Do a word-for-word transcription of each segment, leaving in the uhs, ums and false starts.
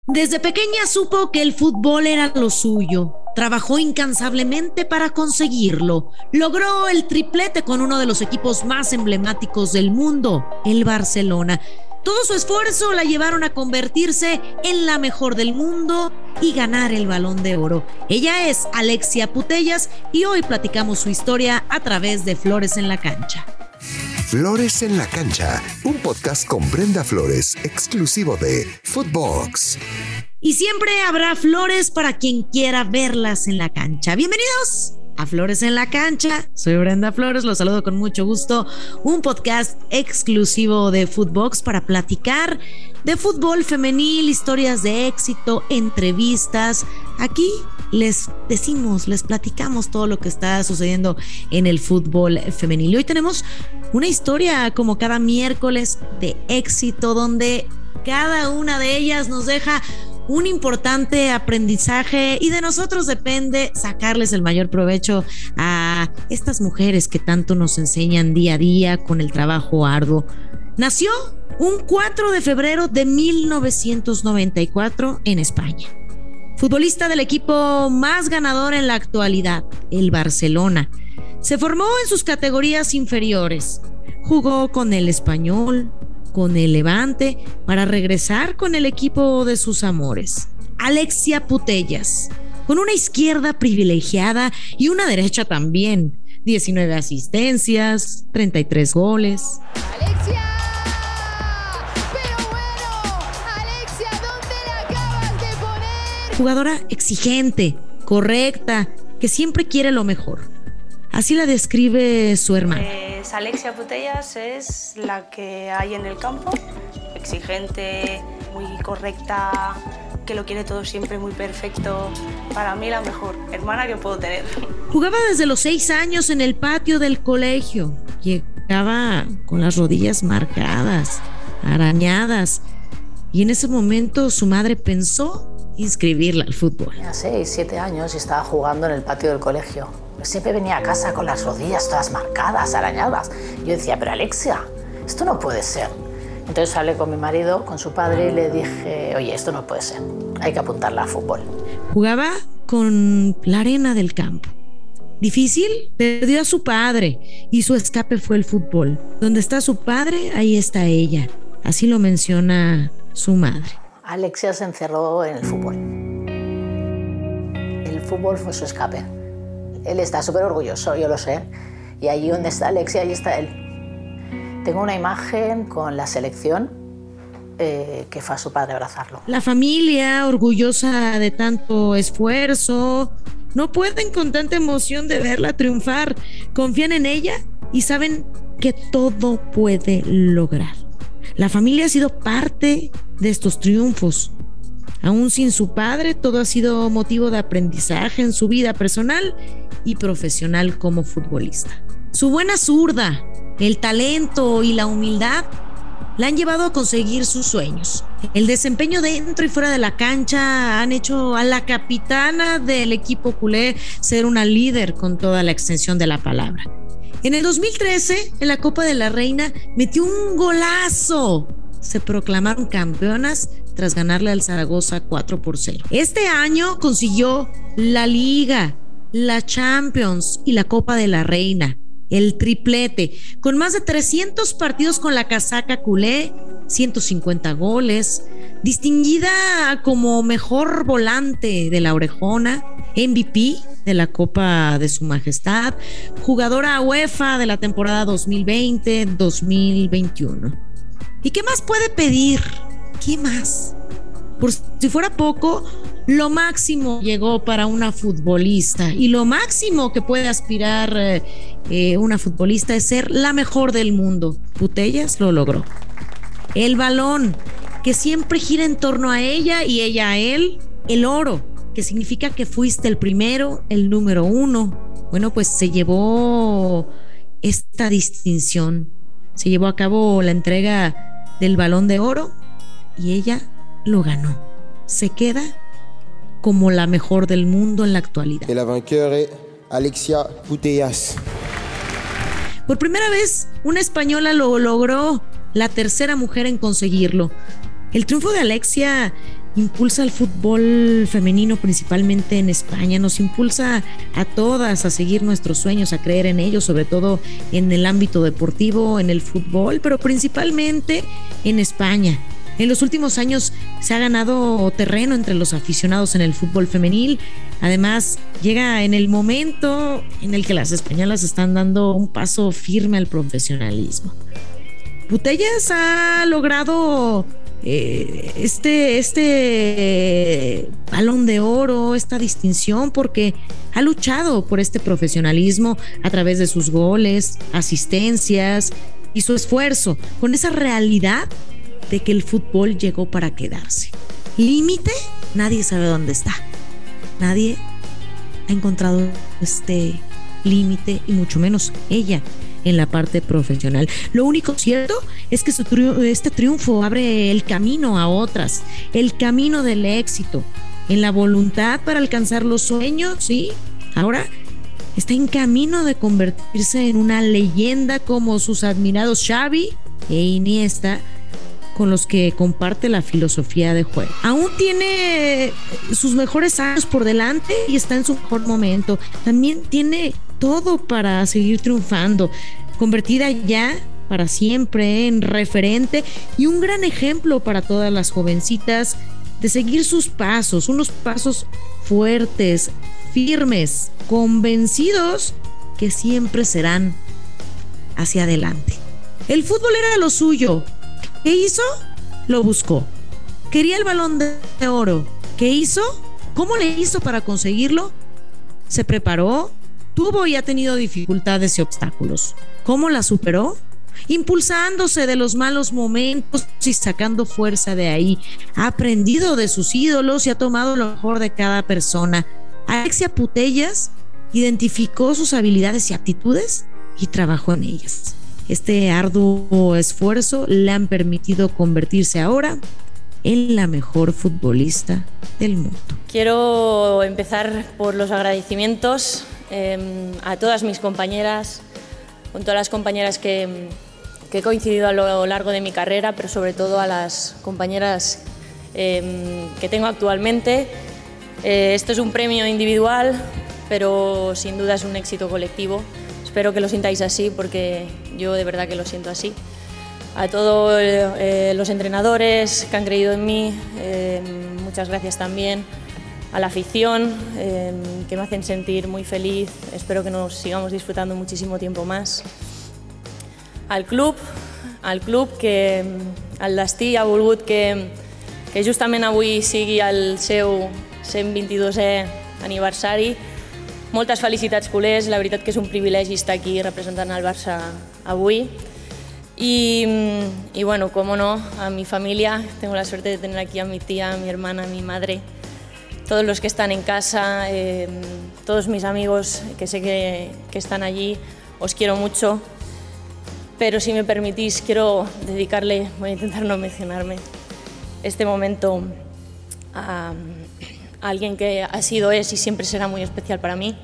Desde pequeña supo que el fútbol era lo suyo. Trabajó incansablemente para conseguirlo. Logró el triplete con uno de los equipos más emblemáticos del mundo, el Barcelona. Todo su esfuerzo la llevaron a convertirse en la mejor del mundo y ganar el Balón de Oro. Ella es Alexia Putellas y hoy platicamos su historia a través de Flores en la Cancha. Flores en la Cancha, un podcast con Brenda Flores, exclusivo de Footbox. Y siempre habrá flores para quien quiera verlas en la cancha. Bienvenidos a Flores en la Cancha. Soy Brenda Flores, los saludo con mucho gusto. Un podcast exclusivo de Footbox para platicar de fútbol femenil, historias de éxito, entrevistas. Aquí les decimos, les platicamos todo lo que está sucediendo en el fútbol femenil. Y hoy tenemos una historia como cada miércoles de éxito, donde cada una de ellas nos deja un importante aprendizaje y de nosotros depende sacarles el mayor provecho a estas mujeres que tanto nos enseñan día a día con el trabajo arduo. Nació un cuatro de febrero de mil novecientos noventa y cuatro en España. Futbolista del equipo más ganador en la actualidad, el Barcelona. Se formó en sus categorías inferiores. Jugó con el Español, con el Levante, para regresar con el equipo de sus amores. Alexia Putellas, con una izquierda privilegiada y una derecha también. diecinueve asistencias, treinta y tres goles. ¡Alexia! ¡Pero bueno! ¡Alexia, ¿dónde la acabas de poner? Jugadora exigente, correcta, que siempre quiere lo mejor. Así la describe su hermana. Pues Alexia Putellas es la que hay en el campo, exigente, muy correcta, que lo quiere todo siempre muy perfecto. Para mí la mejor hermana que puedo tener. Jugaba desde los seis años en el patio del colegio. Llegaba con las rodillas marcadas, arañadas. Y en ese momento su madre pensó inscribirla al fútbol. Tenía seis, siete años y estaba jugando en el patio del colegio. Siempre venía a casa con las rodillas todas marcadas, arañadas. Yo decía, pero Alexia, esto no puede ser. Entonces hablé con mi marido, con su padre, y le dije, oye, esto no puede ser, hay que apuntarla a fútbol. Jugaba con la arena del campo. Difícil, perdió a su padre y su escape fue el fútbol. Donde está su padre, ahí está ella. Así lo menciona su madre. Alexia se encerró en el fútbol. El fútbol fue su escape. Él está súper orgulloso, yo lo sé. Y allí donde está Alexia, allí está él. Tengo una imagen con la selección eh, que fue a su padre a abrazarlo. La familia, orgullosa de tanto esfuerzo, no pueden con tanta emoción de verla triunfar. Confían en ella y saben que todo puede lograr. La familia ha sido parte de estos triunfos. Aún sin su padre, todo ha sido motivo de aprendizaje en su vida personal y profesional como futbolista. Su buena zurda, el talento y la humildad la han llevado a conseguir sus sueños. El desempeño dentro y fuera de la cancha han hecho a la capitana del equipo culé ser una líder con toda la extensión de la palabra. En el dos mil trece, en la Copa de la Reina, metió un golazo. Se proclamaron campeonas tras ganarle al Zaragoza cuatro por cero. Este año consiguió la Liga, la Champions y la Copa de la Reina, el triplete, con más de trescientos partidos con la casaca culé, ciento cincuenta goles, distinguida como mejor volante de la Orejona, M V P de la Copa de Su Majestad, jugadora UEFA de la temporada dos mil veinte dos mil veintiuno. ¿Y qué más puede pedir? ¿Qué más? Por si fuera poco, lo máximo llegó para una futbolista y lo máximo que puede aspirar eh, eh, una futbolista es ser la mejor del mundo. Putellas lo logró. El balón, que siempre gira en torno a ella y ella a él. El oro, que significa que fuiste el primero, el número uno. Bueno, pues se llevó esta distinción. Se llevó a cabo la entrega del Balón de Oro y ella lo ganó. Se queda como la mejor del mundo en la actualidad. Y la vainqueur es Alexia Putellas. Por primera vez, una española lo logró, la tercera mujer en conseguirlo. El triunfo de Alexia impulsa el fútbol femenino principalmente en España, nos impulsa a todas a seguir nuestros sueños, a creer en ellos, sobre todo en el ámbito deportivo, en el fútbol, pero principalmente en España. En los últimos años se ha ganado terreno entre los aficionados en el fútbol femenil. Además, llega en el momento en el que las españolas están dando un paso firme al profesionalismo. Putellas ha logrado eh, este, este balón de oro, esta distinción, porque ha luchado por este profesionalismo a través de sus goles, asistencias y su esfuerzo, con esa realidad de que el fútbol llegó para quedarse. Límite, nadie sabe dónde está. Nadie ha encontrado este límite y mucho menos ella en la parte profesional. Lo único cierto es que este triunfo abre el camino a otras, el camino del éxito, en la voluntad para alcanzar los sueños, ¿sí? Ahora está en camino de convertirse en una leyenda como sus admirados Xavi e Iniesta, con los que comparte la filosofía de juego. Aún tiene sus mejores años por delante y está en su mejor momento. También tiene todo para seguir triunfando, convertida ya para siempre en referente y un gran ejemplo para todas las jovencitas de seguir sus pasos, unos pasos fuertes, firmes, convencidos que siempre serán hacia adelante. El fútbol era lo suyo. ¿Qué hizo? Lo buscó. Quería el balón de oro. ¿Qué hizo? ¿Cómo le hizo para conseguirlo? Se preparó, tuvo y ha tenido dificultades y obstáculos. ¿Cómo la superó? Impulsándose de los malos momentos y sacando fuerza de ahí. Ha aprendido de sus ídolos y ha tomado lo mejor de cada persona. Alexia Putellas identificó sus habilidades y aptitudes y trabajó en ellas. Este arduo esfuerzo le han permitido convertirse ahora en la mejor futbolista del mundo. Quiero empezar por los agradecimientos eh, a todas mis compañeras, con todas las compañeras que, que he coincidido a lo largo de mi carrera, pero sobre todo a las compañeras eh, que tengo actualmente. Eh, esto es un premio individual, pero sin duda es un éxito colectivo. Espero que lo sintáis así, porque yo de verdad que lo siento así. A todos eh, los entrenadores que han creído en mí, eh, muchas gracias también. A la afición, eh, que me hacen sentir muy feliz. Espero que nos sigamos disfrutando muchísimo tiempo más. Al club, al club que, al destí, a Volgut, que, que justament avui sigui el seu cent vint-i-dosè aniversari. Moltes felicitats, culers, la veritat que és un privilegi estar aquí representant el Barça avui. Y, y bueno, como no, a mi familia, tengo la suerte de tener aquí a mi tía, a mi hermana, a mi madre, todos los que están en casa, eh, todos mis amigos que sé que, que están allí, os quiero mucho. Pero si me permitís, quiero dedicarle, voy a intentar no mencionarme, este momento a... alguien que ha sido, es y siempre será muy especial para mí.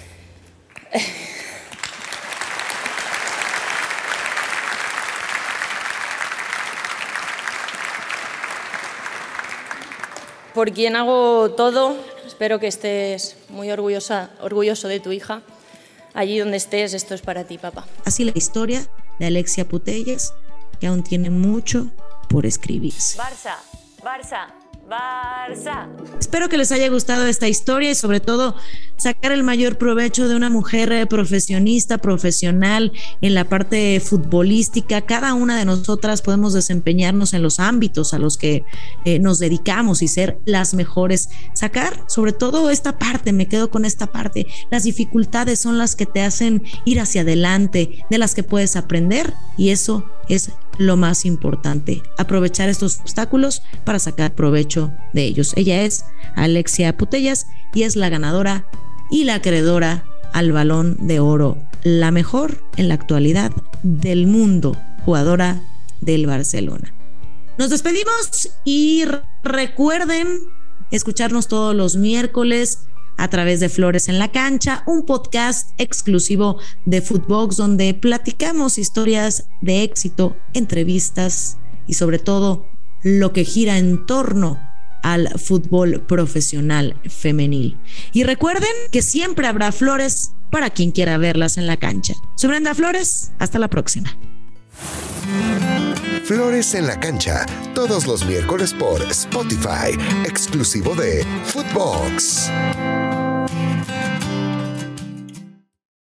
Por quien hago todo, espero que estés muy orgullosa, orgulloso de tu hija. Allí donde estés, esto es para ti, papá. Así la historia de Alexia Putellas, que aún tiene mucho por escribirse. Barça, Barça. Barça. Espero que les haya gustado esta historia y sobre todo sacar el mayor provecho de una mujer profesionista, profesional en la parte futbolística. Cada una de nosotras podemos desempeñarnos en los ámbitos a los que eh, nos dedicamos y ser las mejores. Sacar sobre todo esta parte, me quedo con esta parte. Las dificultades son las que te hacen ir hacia adelante, de las que puedes aprender, y eso es lo más importante, aprovechar estos obstáculos para sacar provecho de ellos. Ella es Alexia Putellas y es la ganadora y la acreedora al Balón de Oro, la mejor en la actualidad del mundo, jugadora del Barcelona. Nos despedimos y recuerden escucharnos todos los miércoles a través de Flores en la Cancha, un podcast exclusivo de Footbox donde platicamos historias de éxito, entrevistas y sobre todo lo que gira en torno al fútbol profesional femenil. Y recuerden que siempre habrá flores para quien quiera verlas en la cancha. Soy Brenda Flores, hasta la próxima. Flores en la Cancha, todos los miércoles por Spotify, exclusivo de Footbox.